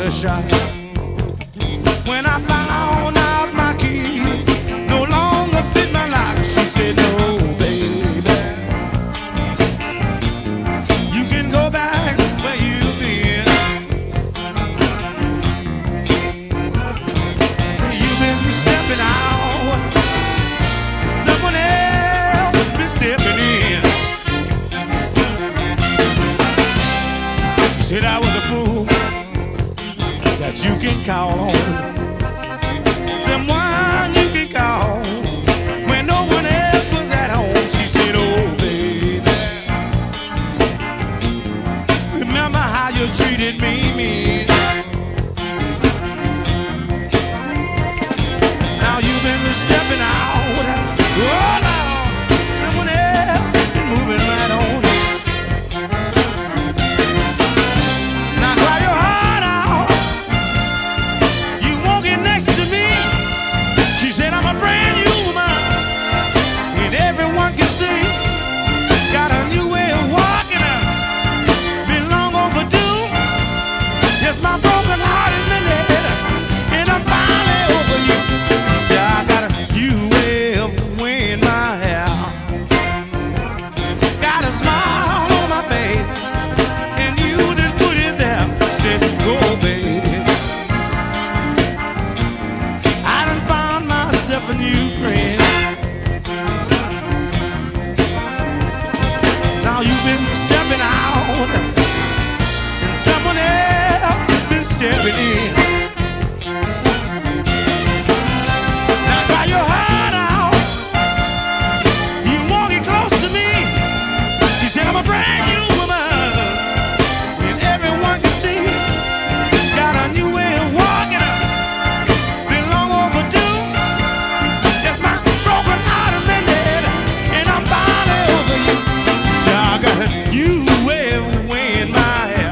a shot. When I found out my key no longer fit my lock, she said, no, baby, you can go back where you've been. You've been stepping out, someone else been stepping in. She said I was a fool that you can call on, someone you can call when no one else was at home. She said, oh baby, remember how you treated me. Now you've been stepping out, oh Lord, someone else been moving right on. Now cry your heart out, you won't get next to me. She said I'm a brand new woman, and everyone can see. Got a new way of walking, been long overdue. Yes, my broken heart is mended, and I'm finally over you. She said I got a new way of wearing my hair, got a smile on my face, and you just put it there. She said, go baby, I done found myself a new friend. Now you've been stepping out, and someone else been stepping in. Now cry your heart out, you won't get close to me. She said I'm a brand new woman, and everyone can see. Got a new way of walking, been long overdue. Yes, my broken heart has been dead, and I'm finally over you. So I got a new way of wearing my hair,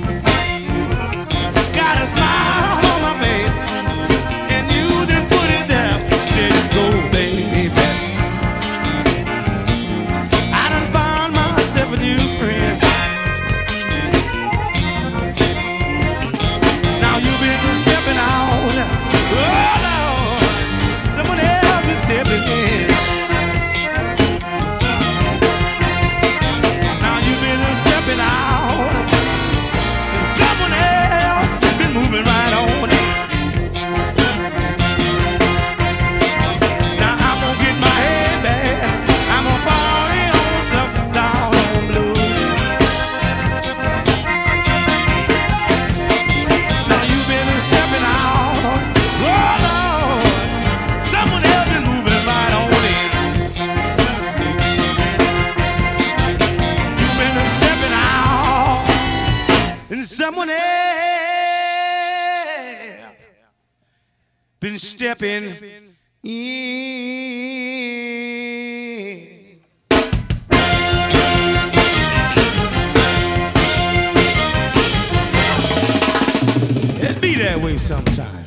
got a smile on my face, and you just put it there. Said go baby, I done found myself a new friend. Now you've been stepping out, oh Lord, someone else is stepping in. Now you've been stepping out, and someone else been moving right on. Now I'm gonna get my head back, I'm gonna party on some down on blue. Now you've been stepping out, oh Lord, someone else been moving right on in. You've been stepping out, and someone else been stepping in. It be that way sometimes.